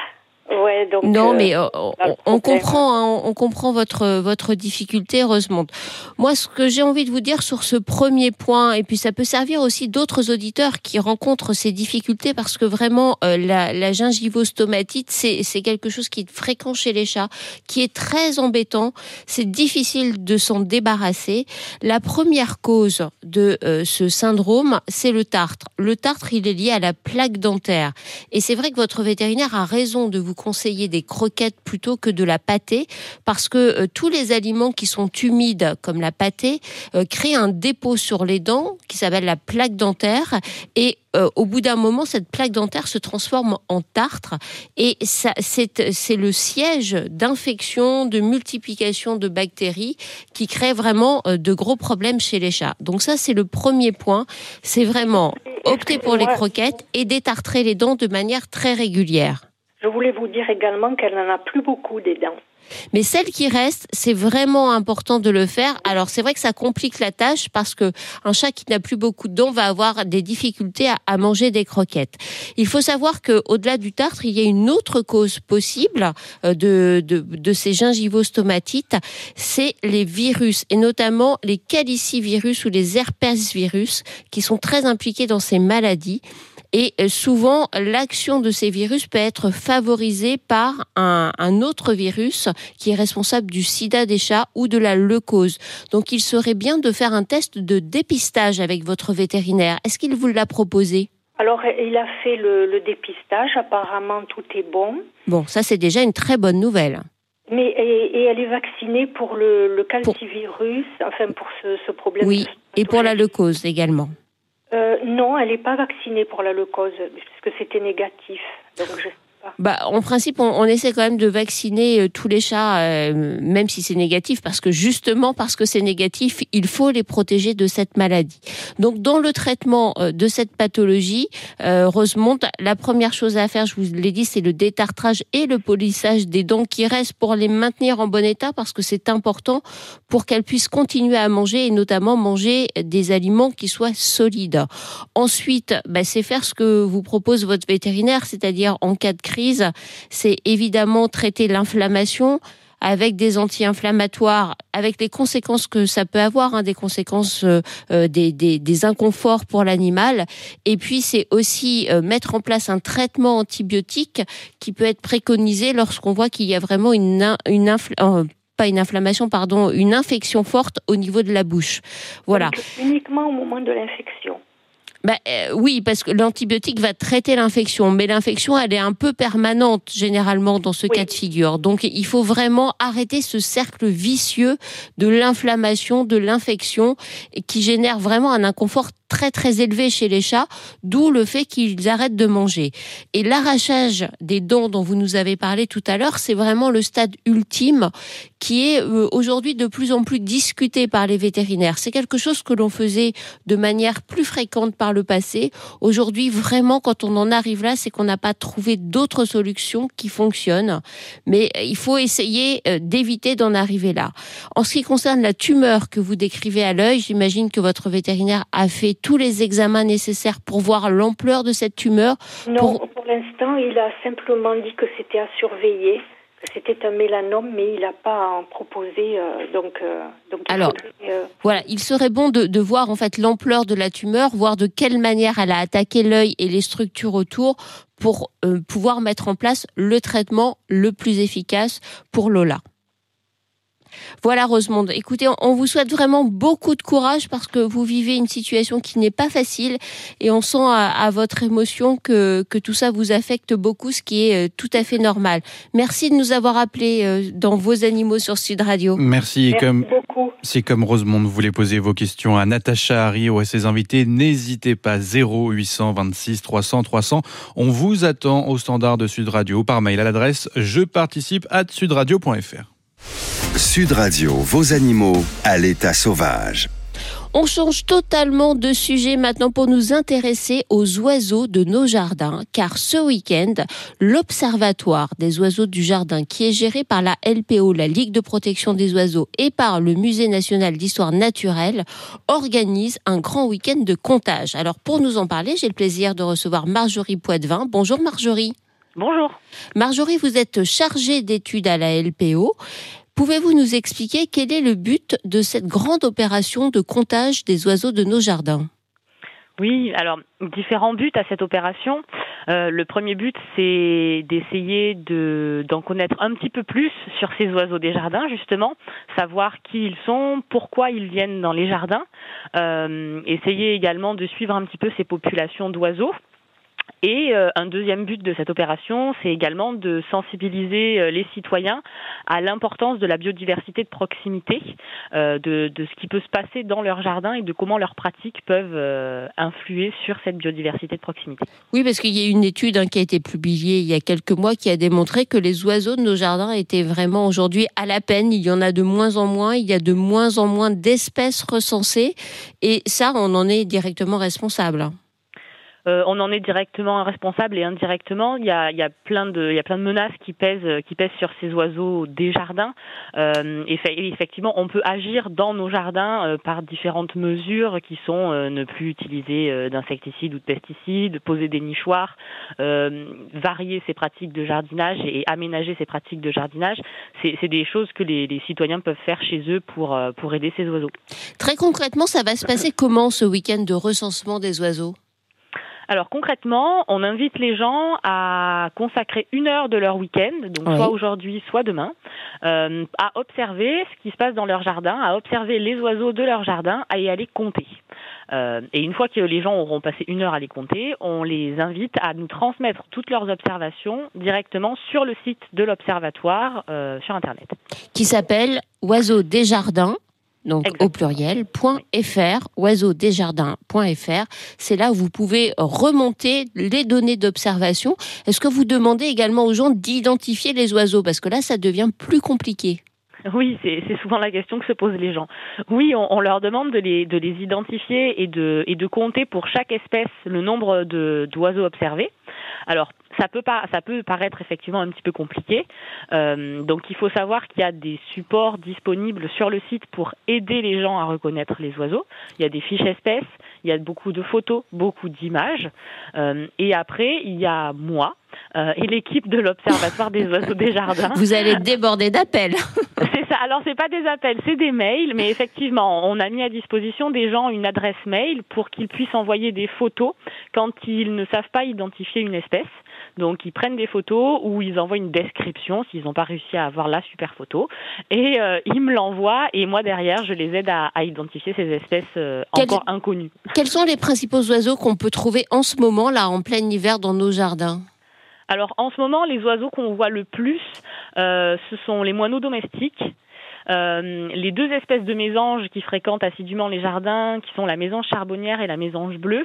Ouais, donc, non, euh, mais euh, on, on comprend, hein, on comprend votre votre difficulté, Rosemonde. Moi, ce que j'ai envie de vous dire sur ce premier point, et puis ça peut servir aussi d'autres auditeurs qui rencontrent ces difficultés, parce que vraiment euh, la, la gingivostomatite, c'est c'est quelque chose qui est fréquent chez les chats, qui est très embêtant. C'est difficile de s'en débarrasser. La première cause de euh, ce syndrome, c'est le tartre. Le tartre, il est lié à la plaque dentaire, et c'est vrai que votre vétérinaire a raison de vous conseiller des croquettes plutôt que de la pâtée, parce que euh, tous les aliments qui sont humides, comme la pâtée, euh, créent un dépôt sur les dents qui s'appelle la plaque dentaire, et euh, au bout d'un moment, cette plaque dentaire se transforme en tartre, et ça, c'est, c'est le siège d'infection, de multiplication de bactéries qui crée vraiment euh, de gros problèmes chez les chats. Donc ça, c'est le premier point, c'est vraiment opter pour les croquettes et détartrer les dents de manière très régulière. Je voulais vous dire également qu'elle n'en a plus beaucoup des dents. Mais celles qui restent, c'est vraiment important de le faire. Alors c'est vrai que ça complique la tâche, parce que un chat qui n'a plus beaucoup de dents va avoir des difficultés à, à manger des croquettes. Il faut savoir que au-delà du tartre, il y a une autre cause possible de de, de ces gingivostomatites, c'est les virus, et notamment les calicivirus ou les herpesvirus, qui sont très impliqués dans ces maladies. Et souvent, l'action de ces virus peut être favorisée par un, un autre virus qui est responsable du sida des chats ou de la leucose. Donc, il serait bien de faire un test de dépistage avec votre vétérinaire. Est-ce qu'il vous l'a proposé ? Alors, il a fait le, le dépistage. Apparemment, tout est bon. Bon, ça, c'est déjà une très bonne nouvelle. Mais et, et elle est vaccinée pour le, le calcivirus, pour... enfin pour ce, ce problème. Oui, et pour la leucose également. Euh, non, elle n'est pas vaccinée pour la leucose, puisque c'était négatif. Donc je sais pas. Bah, en principe, on, on essaie quand même de vacciner euh, tous les chats, euh, même si c'est négatif, parce que justement, parce que c'est négatif, il faut les protéger de cette maladie. Donc, dans le traitement euh, de cette pathologie, euh, Rosemonde, la première chose à faire, je vous l'ai dit, c'est le détartrage et le polissage des dents qui restent pour les maintenir en bon état, parce que c'est important pour qu'elles puissent continuer à manger, et notamment manger des aliments qui soient solides. Ensuite, bah, c'est faire ce que vous propose votre vétérinaire, c'est-à-dire en cas de crise, c'est évidemment traiter l'inflammation avec des anti-inflammatoires, avec les conséquences que ça peut avoir, hein, des conséquences, euh, des, des, des inconforts pour l'animal. Et puis, c'est aussi euh, mettre en place un traitement antibiotique qui peut être préconisé lorsqu'on voit qu'il y a vraiment une, une infl- euh, pas une inflammation, pardon, une infection forte au niveau de la bouche. Voilà. Donc, uniquement au moment de l'infection. Bah, euh, oui, parce que l'antibiotique va traiter l'infection, mais l'infection, elle est un peu permanente généralement dans ce oui. cas de figure. Donc, il faut vraiment arrêter ce cercle vicieux de l'inflammation, de l'infection, qui génère vraiment un inconfort très très élevé chez les chats, d'où le fait qu'ils arrêtent de manger. Et l'arrachage des dents dont vous nous avez parlé tout à l'heure, c'est vraiment le stade ultime qui est euh, aujourd'hui de plus en plus discuté par les vétérinaires. C'est quelque chose que l'on faisait de manière plus fréquente par le passé. Aujourd'hui, vraiment, quand on en arrive là, c'est qu'on n'a pas trouvé d'autres solutions qui fonctionnent. Mais il faut essayer euh, d'éviter d'en arriver là. En ce qui concerne la tumeur que vous décrivez à l'œil, j'imagine que votre vétérinaire a fait tous les examens nécessaires pour voir l'ampleur de cette tumeur. Non, pour, pour l'instant, il a simplement dit que c'était à surveiller, que c'était un mélanome, mais il n'a pas proposé. Euh, donc, euh, donc il alors, faudrait, euh... voilà, il serait bon de, de voir en fait l'ampleur de la tumeur, voir de quelle manière elle a attaqué l'œil et les structures autour, pour euh, pouvoir mettre en place le traitement le plus efficace pour Lola. Voilà, Rosemonde. Écoutez, on vous souhaite vraiment beaucoup de courage, parce que vous vivez une situation qui n'est pas facile, et on sent à, à votre émotion que, que tout ça vous affecte beaucoup, ce qui est tout à fait normal. Merci de nous avoir appelés dans Vos Animaux sur Sud Radio. Merci. Merci comme, beaucoup. Si comme Rosemonde, vous voulez poser vos questions à Natacha Harry ou à ses invités, n'hésitez pas, zéro huit cent vingt-six trois cents trois cents. On vous attend au standard de Sud Radio par mail à l'adresse je participe arobase sudradio point f r. Sud Radio, vos animaux à l'état sauvage. On change totalement de sujet maintenant pour nous intéresser aux oiseaux de nos jardins, car ce week-end, l'Observatoire des oiseaux du jardin, qui est géré par la L P O, la Ligue de protection des oiseaux, et par le Musée national d'histoire naturelle, organise un grand week-end de comptage. Alors pour nous en parler, j'ai le plaisir de recevoir Marjorie Poitvin. Bonjour Marjorie. Bonjour. Marjorie, vous êtes chargée d'études à la L P O. Pouvez-vous nous expliquer quel est le but de cette grande opération de comptage des oiseaux de nos jardins ? Oui, alors différents buts à cette opération. Euh, le premier but, c'est d'essayer de, d'en connaître un petit peu plus sur ces oiseaux des jardins, justement, savoir qui ils sont, pourquoi ils viennent dans les jardins, euh, essayer également de suivre un petit peu ces populations d'oiseaux. Et euh, un deuxième but de cette opération, c'est également de sensibiliser euh, les citoyens à l'importance de la biodiversité de proximité, euh, de, de ce qui peut se passer dans leur jardin et de comment leurs pratiques peuvent euh, influer sur cette biodiversité de proximité. Oui, parce qu'il y a une étude hein, qui a été publiée il y a quelques mois qui a démontré que les oiseaux de nos jardins étaient vraiment aujourd'hui à la peine. Il y en a de moins en moins, il y a de moins en moins d'espèces recensées et ça, on en est directement responsable. Euh, on en est directement responsable et indirectement. Il y a, il y a plein de, il y a plein de menaces qui pèsent, qui pèsent sur ces oiseaux des jardins. Euh, et, fait, et effectivement, on peut agir dans nos jardins euh, par différentes mesures qui sont euh, ne plus utiliser euh, d'insecticides ou de pesticides, poser des nichoirs, euh, varier ses pratiques de jardinage et aménager ses pratiques de jardinage. C'est, c'est des choses que les, les citoyens peuvent faire chez eux pour euh, pour aider ces oiseaux. Très concrètement, ça va se passer comment ce week-end de recensement des oiseaux ? Alors concrètement, on invite les gens à consacrer une heure de leur week-end, donc oui. soit aujourd'hui, soit demain, euh, à observer ce qui se passe dans leur jardin, à observer les oiseaux de leur jardin et à les compter. Euh, et une fois que les gens auront passé une heure à les compter, on les invite à nous transmettre toutes leurs observations directement sur le site de l'Observatoire euh, sur Internet. Qui s'appelle Oiseaux des Jardins. Donc Exactement. Au pluriel, .fr, oiseaudesjardins.fr. C'est là où vous pouvez remonter les données d'observation. Est-ce que vous demandez également aux gens d'identifier les oiseaux ? Parce que là, ça devient plus compliqué. Oui, c'est, c'est souvent la question que se posent les gens. Oui, on, on leur demande de les, de les identifier et de, et de compter pour chaque espèce le nombre de, d'oiseaux observés. Alors, ça peut pas, ça peut paraître effectivement un petit peu compliqué. Euh, donc, il faut savoir qu'il y a des supports disponibles sur le site pour aider les gens à reconnaître les oiseaux. Il y a des fiches espèces, il y a beaucoup de photos, beaucoup d'images. Euh, et après, il y a moi euh, et l'équipe de l'Observatoire des oiseaux des jardins. Vous allez déborder d'appels. C'est ça. Alors, c'est pas des appels, c'est des mails. Mais effectivement, on a mis à disposition des gens une adresse mail pour qu'ils puissent envoyer des photos quand ils ne savent pas identifier une espèce. Donc, ils prennent des photos ou ils envoient une description s'ils n'ont pas réussi à avoir la super photo. Et euh, ils me l'envoient et moi, derrière, je les aide à, à identifier ces espèces euh, encore Quels, inconnues. Quels sont les principaux oiseaux qu'on peut trouver en ce moment, là, en plein hiver, dans nos jardins ? Alors, en ce moment, les oiseaux qu'on voit le plus, euh, ce sont les moineaux domestiques. Euh, les deux espèces de mésanges qui fréquentent assidûment les jardins, qui sont la mésange charbonnière et la mésange bleue.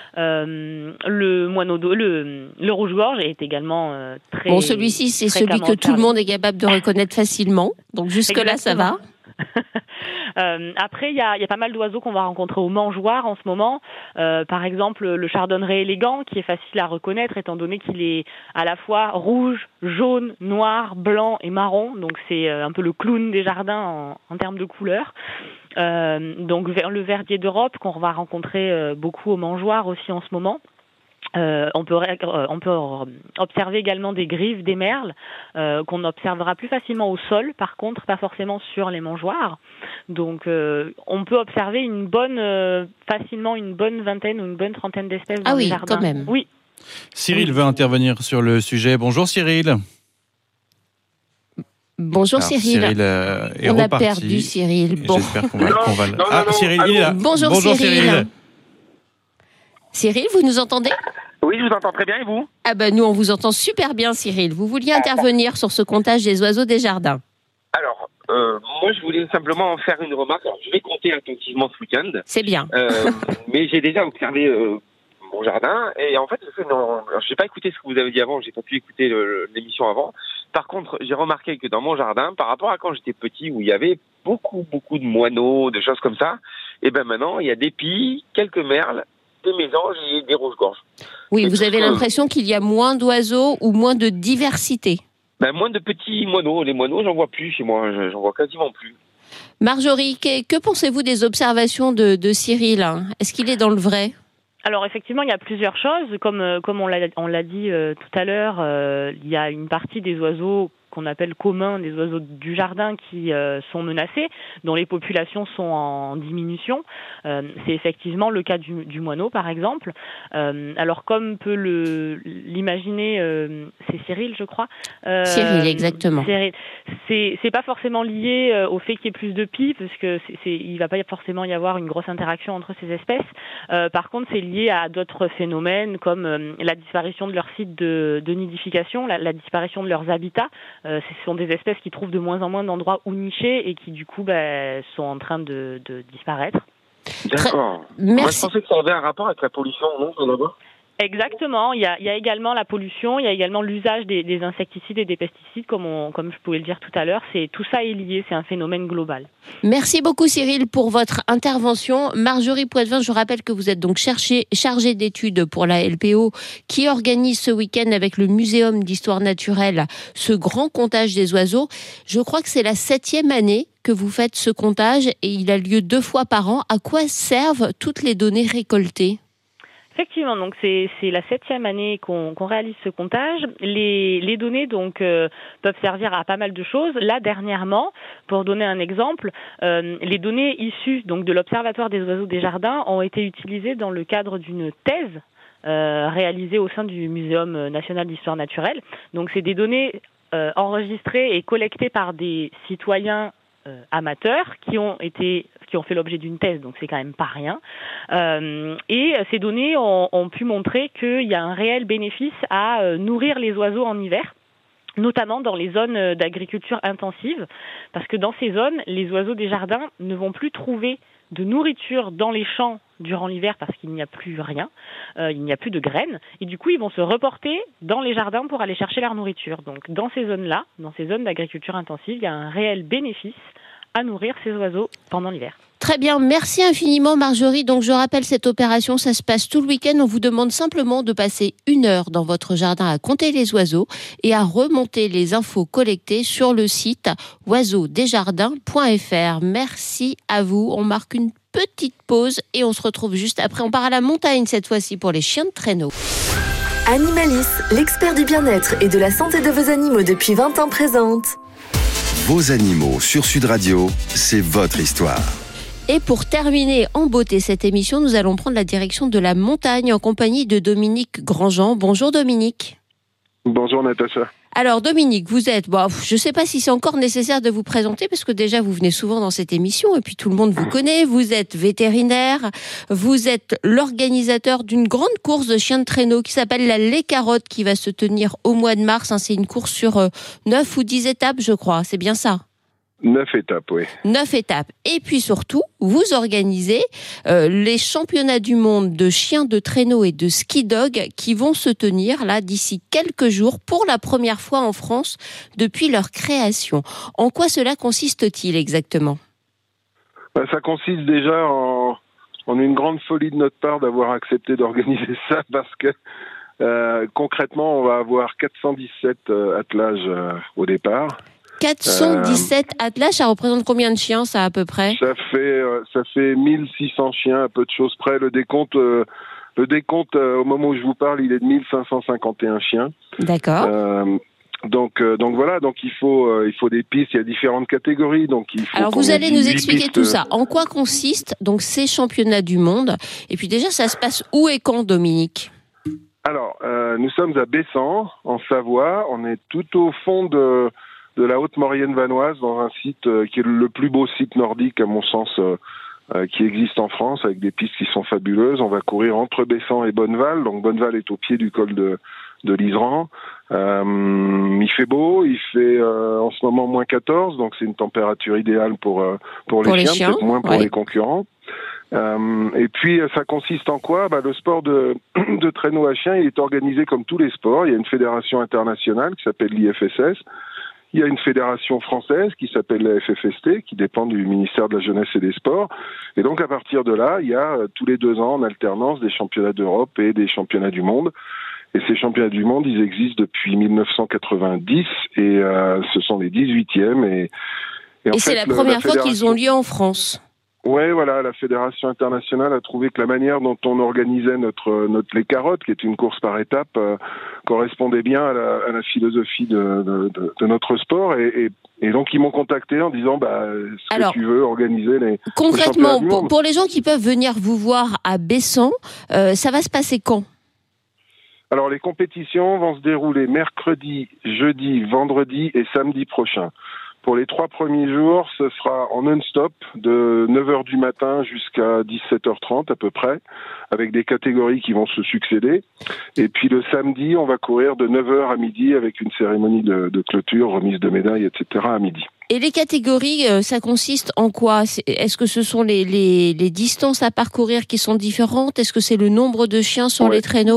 Euh, le moineau do- le, le rouge-gorge est également euh, très. Bon, celui-ci, c'est celui que tout le monde est capable de reconnaître facilement. Donc jusque-là, ça va. euh, après, il y a, y a pas mal d'oiseaux qu'on va rencontrer au mangeoire en ce moment. Euh, par exemple, le chardonneret élégant, qui est facile à reconnaître étant donné qu'il est à la fois rouge, jaune, noir, blanc et marron. Donc c'est un peu le clown des jardins en, en termes de couleurs. Euh, donc le verdier d'Europe qu'on va rencontrer euh, beaucoup au mangeoire aussi en ce moment. Euh, on peut euh, on peut observer également des grives, des merles euh, qu'on observera plus facilement au sol, par contre pas forcément sur les mangeoires. Donc euh, on peut observer une bonne euh, facilement une bonne vingtaine ou une bonne trentaine d'espèces dans ah oui, les jardins. Quand même. Oui. Cyril oui. veut intervenir sur le sujet. Bonjour Cyril. Bonjour Alors, Cyril. Cyril euh, est on reparti. a perdu Cyril. Bon. J'espère qu'on va, qu'on va... Non, ah, non, Cyril, il est là. Bonjour, Bonjour Cyril. Cyril. Cyril, vous nous entendez ? Oui, je vous entends très bien, et vous ? Ah ben nous, on vous entend super bien, Cyril. Vous vouliez intervenir sur ce comptage des oiseaux des jardins. Alors, euh, moi, je voulais simplement faire une remarque. Alors, je vais compter attentivement ce week-end. C'est bien. Euh, mais j'ai déjà observé euh, mon jardin, et en fait, je n'ai pas écouté ce que vous avez dit avant, j'ai pas pu écouter le, l'émission avant. Par contre, j'ai remarqué que dans mon jardin, par rapport à quand j'étais petit, où il y avait beaucoup, beaucoup de moineaux, de choses comme ça, et ben maintenant, il y a des pies, quelques merles, des mésanges et des rouges-gorges. Oui, et vous avez l'impression qu'il y a moins d'oiseaux ou moins de diversité. Ben, moins de petits moineaux. Les moineaux, j'en vois plus chez moi, j'en vois quasiment plus. Marjorie, que, que pensez-vous des observations de, de Cyril ? Est-ce qu'il est dans le vrai ? Alors effectivement, il y a plusieurs choses. Comme, comme on l'a, on l'a dit euh, tout à l'heure, euh, il y a une partie des oiseaux qu'on appelle communs, des oiseaux du jardin qui euh, sont menacés, dont les populations sont en diminution. Euh, c'est effectivement le cas du, du moineau, par exemple. Euh, alors, comme peut le, l'imaginer, euh, c'est Cyril, je crois. Euh, Cyril, exactement. Cyril, c'est, c'est pas forcément lié euh, au fait qu'il y ait plus de pies, parce que c'est, c'est, il va pas forcément y avoir une grosse interaction entre ces espèces. Euh, par contre, c'est lié à d'autres phénomènes, comme euh, la disparition de leur site de, de nidification, la, la disparition de leurs habitats. Euh, ce sont des espèces qui trouvent de moins en moins d'endroits où nicher et qui, du coup, bah, sont en train de, de disparaître. D'accord. Merci. Moi, je pensais que ça avait un rapport avec la pollution, non, ça là-bas ? Exactement. Il y a, il y a également la pollution, il y a également l'usage des, des insecticides et des pesticides, comme, on, comme je pouvais le dire tout à l'heure. C'est, tout ça est lié, c'est un phénomène global. Merci beaucoup Cyril pour votre intervention. Marjorie Poitvin, je rappelle que vous êtes donc cherchée, chargée d'études pour la L P O qui organise ce week-end avec le Muséum d'Histoire Naturelle ce grand comptage des oiseaux. Je crois que c'est la septième année que vous faites ce comptage et il a lieu deux fois par an. À quoi servent toutes les données récoltées ? Effectivement, donc c'est, c'est la septième année qu'on, qu'on réalise ce comptage. Les, les données donc euh, peuvent servir à pas mal de choses. Là, dernièrement, pour donner un exemple, euh, les données issues donc de l'Observatoire des oiseaux des jardins ont été utilisées dans le cadre d'une thèse euh, réalisée au sein du Muséum national d'histoire naturelle. Donc, c'est des données euh, enregistrées et collectées par des citoyens Euh, amateurs qui ont été qui ont fait l'objet d'une thèse, donc c'est quand même pas rien. Euh, et ces données ont, ont pu montrer qu'il y a un réel bénéfice à euh, nourrir les oiseaux en hiver, notamment dans les zones d'agriculture intensive, parce que dans ces zones, les oiseaux des jardins ne vont plus trouver de nourriture dans les champs durant l'hiver parce qu'il n'y a plus rien, euh, il n'y a plus de graines, et du coup ils vont se reporter dans les jardins pour aller chercher leur nourriture. Donc dans ces zones-là, dans ces zones d'agriculture intensive, il y a un réel bénéfice à nourrir ces oiseaux pendant l'hiver. Très bien, merci infiniment Marjorie. Donc je rappelle cette opération, ça se passe tout le week-end. On vous demande simplement de passer une heure dans votre jardin à compter les oiseaux et à remonter les infos collectées sur le site oiseaux des jardins point f r. Merci à vous. On marque une petite pause et on se retrouve juste après. On part à la montagne cette fois-ci pour les chiens de traîneau. Animalis, l'expert du bien-être et de la santé de vos animaux depuis vingt ans présente. Vos animaux sur Sud Radio, c'est votre histoire. Et pour terminer en beauté cette émission, nous allons prendre la direction de la montagne en compagnie de Dominique Grandjean. Bonjour Dominique. Bonjour Natacha. Alors Dominique, vous êtes, bon, je ne sais pas si c'est encore nécessaire de vous présenter parce que déjà vous venez souvent dans cette émission et puis tout le monde vous connaît. Vous êtes vétérinaire, vous êtes l'organisateur d'une grande course de chiens de traîneau qui s'appelle la Les Carottes qui va se tenir au mois de mars. C'est une course sur neuf ou dix étapes je crois, c'est bien ça ? Neuf étapes, oui. Neuf étapes. Et puis surtout, vous organisez euh, les championnats du monde de chiens de traîneau et de ski dog qui vont se tenir là d'ici quelques jours pour la première fois en France depuis leur création. En quoi cela consiste-t-il exactement ? Ben, ça consiste déjà en, en une grande folie de notre part d'avoir accepté d'organiser ça parce que euh, concrètement, on va avoir quatre cent dix-sept euh, attelages euh, au départ. quatre cent dix-sept euh, attelages, ça représente combien de chiens, ça, à peu près ? Ça fait, euh, ça fait mille six cents chiens, à peu de choses près. Le décompte, euh, le décompte euh, au moment où je vous parle, il est de mille cinq cent cinquante et un chiens. D'accord. Euh, donc, euh, donc voilà, donc il faut, euh, il faut des pistes. Il y a différentes catégories, donc il faut. Alors vous allez nous expliquer pistes. Tout ça. En quoi consistent donc ces championnats du monde ? Et puis déjà, ça se passe où et quand, Dominique ? Alors, euh, nous sommes à Bessan, en Savoie. On est tout au fond de de la Haute-Maurienne vanoise, dans un site euh, qui est le plus beau site nordique, à mon sens, euh, euh, qui existe en France, avec des pistes qui sont fabuleuses. On va courir entre Bessan et Bonneval. Donc Bonneval est au pied du col de, de l'Iseran. Euh, il fait beau, il fait euh, en ce moment moins quatorze, donc c'est une température idéale pour, euh, pour, pour les, les chiens, chiens, peut-être moins pour ouais. les concurrents. Euh, et puis ça consiste en quoi ? Bah, le sport de, de traîneau à chien, il est organisé comme tous les sports. Il y a une fédération internationale qui s'appelle l'I F S S. Il y a une fédération française qui s'appelle la F F S T, qui dépend du ministère de la Jeunesse et des Sports. Et donc, à partir de là, il y a euh, tous les deux ans, en alternance, des championnats d'Europe et des championnats du monde. Et ces championnats du monde, ils existent depuis mille neuf cent quatre-vingt-dix et euh, ce sont les dix-huitièmes. Et, et, en et fait, c'est la première la fédération... fois qu'ils ont lieu en France. Ouais, voilà, la Fédération internationale a trouvé que la manière dont on organisait notre, notre les carottes, qui est une course par étapes, euh, correspondait bien à la, à la philosophie de, de, de, de notre sport. Et, et, et donc, ils m'ont contacté en disant, bah, est-ce Alors, que tu veux organiser les concrètement, les pour, pour les gens qui peuvent venir vous voir à Bessan, euh, ça va se passer quand ? Alors, les compétitions vont se dérouler mercredi, jeudi, vendredi et samedi prochain. Pour les trois premiers jours, ce sera en non-stop de neuf heures du matin jusqu'à dix-sept heures trente à peu près, avec des catégories qui vont se succéder. Et puis le samedi, on va courir de neuf heures à midi avec une cérémonie de, de clôture, remise de médailles, et cetera à midi. Et les catégories, ça consiste en quoi ? Est-ce que ce sont les, les, les distances à parcourir qui sont différentes ? Est-ce que c'est le nombre de chiens sur ouais. les traîneaux ?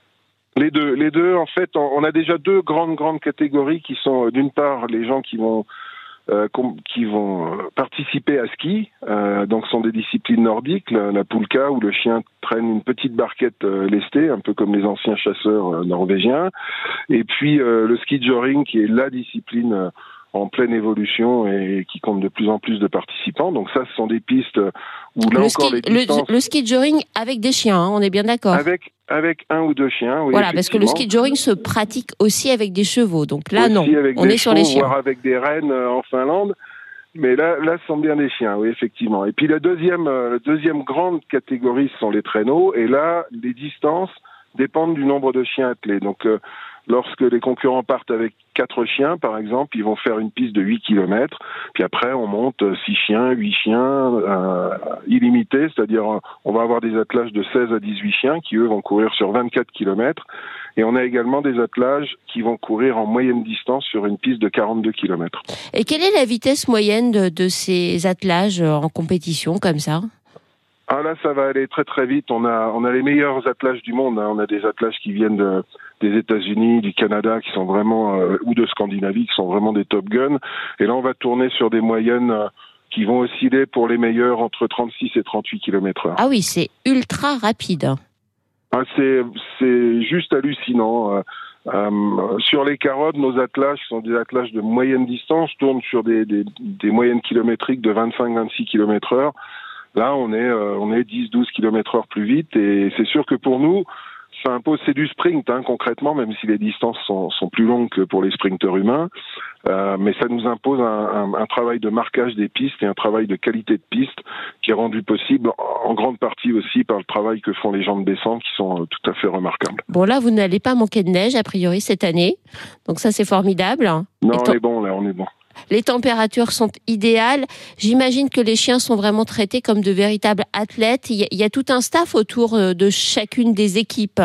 Les deux, les deux. En fait, on a déjà deux grandes, grandes catégories qui sont, d'une part, les gens qui vont, euh, qui vont participer à ski. Euh, donc, ce sont des disciplines nordiques, la, la poulka où le chien traîne une petite barquette euh, lestée, un peu comme les anciens chasseurs euh, norvégiens. Et puis euh, le ski joring, qui est la discipline euh, en pleine évolution et qui compte de plus en plus de participants. Donc ça, ce sont des pistes où là le encore ski, les distances... Le, le ski joring avec des chiens, hein, on est bien d'accord. Avec avec un ou deux chiens, oui. Voilà, parce que le ski joring se pratique aussi avec des chevaux. Donc là, aussi non, avec on des est sur chevaux, les chiens. Voire avec des rennes euh, en Finlande. Mais là, là, ce sont bien des chiens, oui, effectivement. Et puis la deuxième, euh, la deuxième grande catégorie, ce sont les traîneaux. Et là, les distances dépendent du nombre de chiens attelés. Donc, euh, lorsque les concurrents partent avec quatre chiens, par exemple, ils vont faire une piste de huit kilomètres. Puis après, on monte six chiens, huit chiens, euh, illimités. C'est-à-dire, on va avoir des attelages de seize à dix-huit chiens qui, eux, vont courir sur vingt-quatre kilomètres. Et on a également des attelages qui vont courir en moyenne distance sur une piste de quarante-deux kilomètres. Et quelle est la vitesse moyenne de, de ces attelages en compétition comme ça ? Ah là, ça va aller très très vite. On a on a les meilleurs attelages du monde. Hein. On a des attelages qui viennent de, des États-Unis, du Canada, qui sont vraiment euh, ou de Scandinavie, qui sont vraiment des top guns. Et là, on va tourner sur des moyennes euh, qui vont osciller pour les meilleurs entre trente-six et trente-huit kilomètres heure. Ah oui, c'est ultra rapide. Ah, c'est c'est juste hallucinant. Euh, euh, sur les carottes, nos attelages, qui sont des attelages de moyenne distance, tournent sur des des, des moyennes kilométriques de vingt-cinq à vingt-six kilomètres heure. Là, on est, euh, on est dix à douze kilomètres heure plus vite et c'est sûr que pour nous, ça impose, c'est du sprint, hein, concrètement, même si les distances sont, sont plus longues que pour les sprinteurs humains. Euh, mais ça nous impose un, un, un travail de marquage des pistes et un travail de qualité de piste qui est rendu possible en grande partie aussi par le travail que font les gens de Bessan qui sont tout à fait remarquables. Bon, là, vous n'allez pas manquer de neige, a priori, cette année. Donc ça, c'est formidable. Non, Et on ton... est bon, là, on est bon. Les températures sont idéales. J'imagine que les chiens sont vraiment traités comme de véritables athlètes. Il y a, il y a tout un staff autour de chacune des équipes.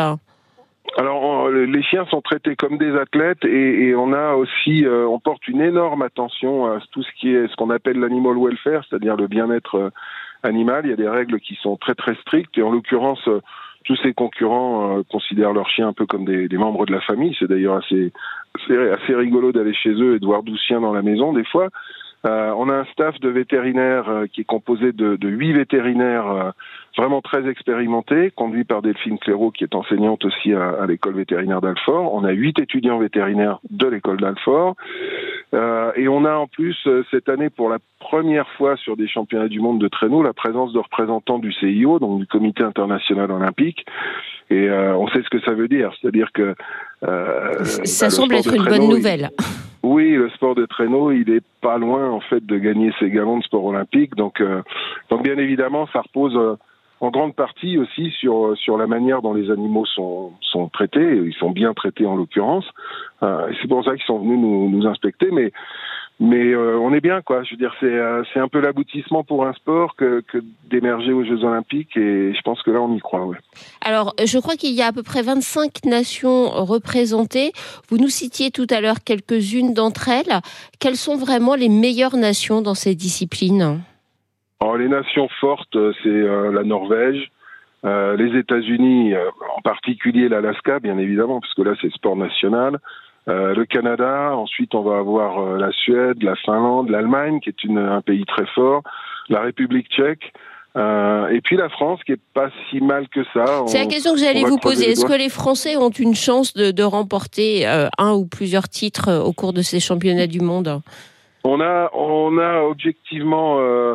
Alors, on, les chiens sont traités comme des athlètes et, et on a aussi, euh, on porte une énorme attention à tout ce qui est ce qu'on appelle l'animal welfare, c'est-à-dire le bien-être euh, animal. Il y a des règles qui sont très très strictes et en l'occurrence, euh, tous ces concurrents euh, considèrent leurs chiens un peu comme des, des membres de la famille. C'est d'ailleurs assez, assez, assez rigolo d'aller chez eux et de voir douze chiens dans la maison des fois. Euh, on a un staff de vétérinaires euh, qui est composé de, de huit vétérinaires euh, vraiment très expérimentés, conduits par Delphine Clairaut, qui est enseignante aussi à, à l'école vétérinaire d'Alfort. On a huit étudiants vétérinaires de l'école d'Alfort. Euh, et on a en plus, euh, cette année, pour la première fois sur des championnats du monde de traîneau, la présence de représentants du C I O, donc du Comité international olympique. Et euh, on sait ce que ça veut dire, c'est-à-dire que... Euh, ça bah, semble être traîneau, une bonne nouvelle. Il... Oui, le sport de traîneau, il est pas loin en fait de gagner ses galons de sport olympique. Donc, euh, donc bien évidemment, ça repose euh, en grande partie aussi sur sur la manière dont les animaux sont sont traités. Ils sont bien traités en l'occurrence. Euh, et c'est pour ça qu'ils sont venus nous, nous inspecter. Mais mais euh, on est bien, quoi. Je veux dire, c'est euh, c'est un peu l'aboutissement pour un sport que que d'émerger aux Jeux Olympiques. Et je pense que là, on y croit. Ouais. Alors, je crois qu'il y a à peu près vingt-cinq nations représentées. Vous nous citiez tout à l'heure quelques-unes d'entre elles. Quelles sont vraiment les meilleures nations dans ces disciplines ? Alors, les nations fortes, c'est euh, la Norvège, euh, les États-Unis, euh, en particulier l'Alaska, bien évidemment, parce que là, c'est sport national. Euh, le Canada, ensuite on va avoir euh, la Suède, la Finlande, l'Allemagne, qui est une, un pays très fort, la République tchèque. Euh, et puis la France, qui est pas si mal que ça. C'est la question que j'allais vous poser. Est-ce que les Français ont une chance de, de remporter euh, un ou plusieurs titres au cours de ces championnats du monde ? On a, on a objectivement euh,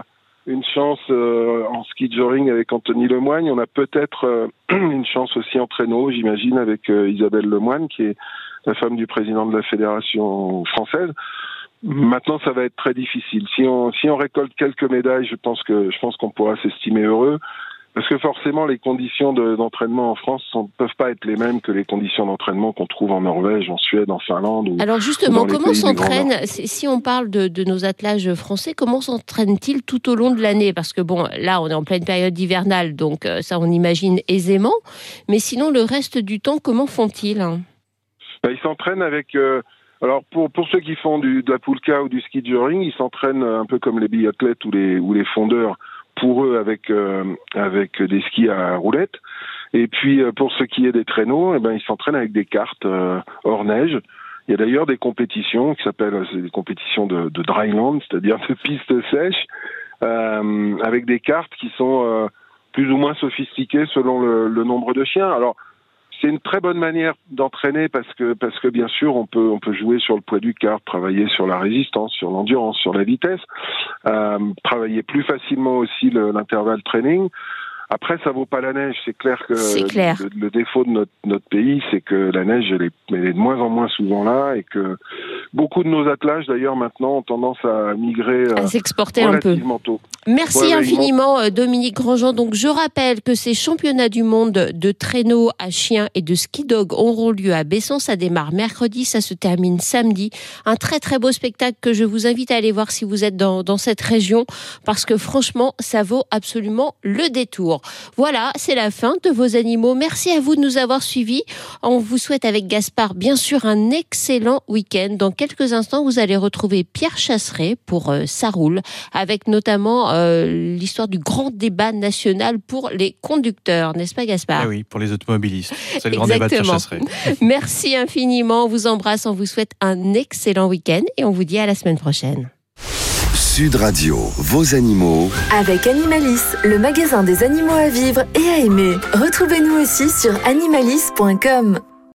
une chance euh, en ski joring avec Anthony Lemoigne. On a peut-être euh, une chance aussi en traîneau, j'imagine, avec euh, Isabelle Lemoigne, qui est la femme du président de la Fédération française. Maintenant, ça va être très difficile. Si on si on récolte quelques médailles, je pense que je pense qu'on pourra s'estimer heureux. Parce que forcément, les conditions de, d'entraînement en France ne peuvent pas être les mêmes que les conditions d'entraînement qu'on trouve en Norvège, en Suède, en Finlande. Ou, Alors justement, ou dans comment les pays du Grand s'entraînent, Nord. si on parle de, de nos attelages français, comment s'entraînent-ils tout au long de l'année? Parce que bon, là, on est en pleine période hivernale, donc ça, on imagine aisément. Mais sinon, le reste du temps, comment font-ils? Ben, ils s'entraînent avec... Euh, alors, pour, pour ceux qui font du, de la poulka ou du ski joring, ils s'entraînent un peu comme les biathlètes ou les, ou les fondeurs, pour eux avec euh, avec des skis à roulettes. Et puis euh, pour ce qui est des traîneaux, eh ben ils s'entraînent avec des cartes euh, hors neige. Il y a d'ailleurs des compétitions qui s'appellent c'est des compétitions de, de dryland, c'est-à-dire de pistes sèches, euh, avec des cartes qui sont euh, plus ou moins sophistiquées selon le, le nombre de chiens. Alors c'est une très bonne manière d'entraîner parce que parce que bien sûr on peut on peut jouer sur le poids du kart, travailler sur la résistance, sur l'endurance, sur la vitesse, euh, travailler plus facilement aussi le, l'intervalle training. Après, ça vaut pas la neige. C'est clair que c'est clair. Le, le défaut de notre, notre pays, c'est que la neige, elle est, elle est de moins en moins souvent là et que beaucoup de nos attelages, d'ailleurs, maintenant, ont tendance à migrer à euh, s'exporter un peu. Tôt. Merci ouais, infiniment, ouais, Dominique Grandjean. Donc, je rappelle que ces championnats du monde de traîneau à chiens et de ski dog auront lieu à Bessan. Ça démarre mercredi, ça se termine samedi. Un très, très beau spectacle que je vous invite à aller voir si vous êtes dans, dans cette région parce que franchement, ça vaut absolument le détour. Voilà, c'est la fin de Vos Animaux. Merci à vous de nous avoir suivis. On vous souhaite avec Gaspard, bien sûr, un excellent week-end. Dans quelques instants, vous allez retrouver Pierre Chasseret pour euh, Ça roule, avec notamment euh, l'histoire du grand débat national pour les conducteurs, n'est-ce pas Gaspard? Eh oui, pour les automobilistes. C'est le grand débat de Pierre Chasseret. Merci infiniment. On vous embrasse, on vous souhaite un excellent week-end et on vous dit à la semaine prochaine. Sud Radio, Vos Animaux. Avec Animalis, le magasin des animaux à vivre et à aimer. Retrouvez-nous aussi sur animalis point com.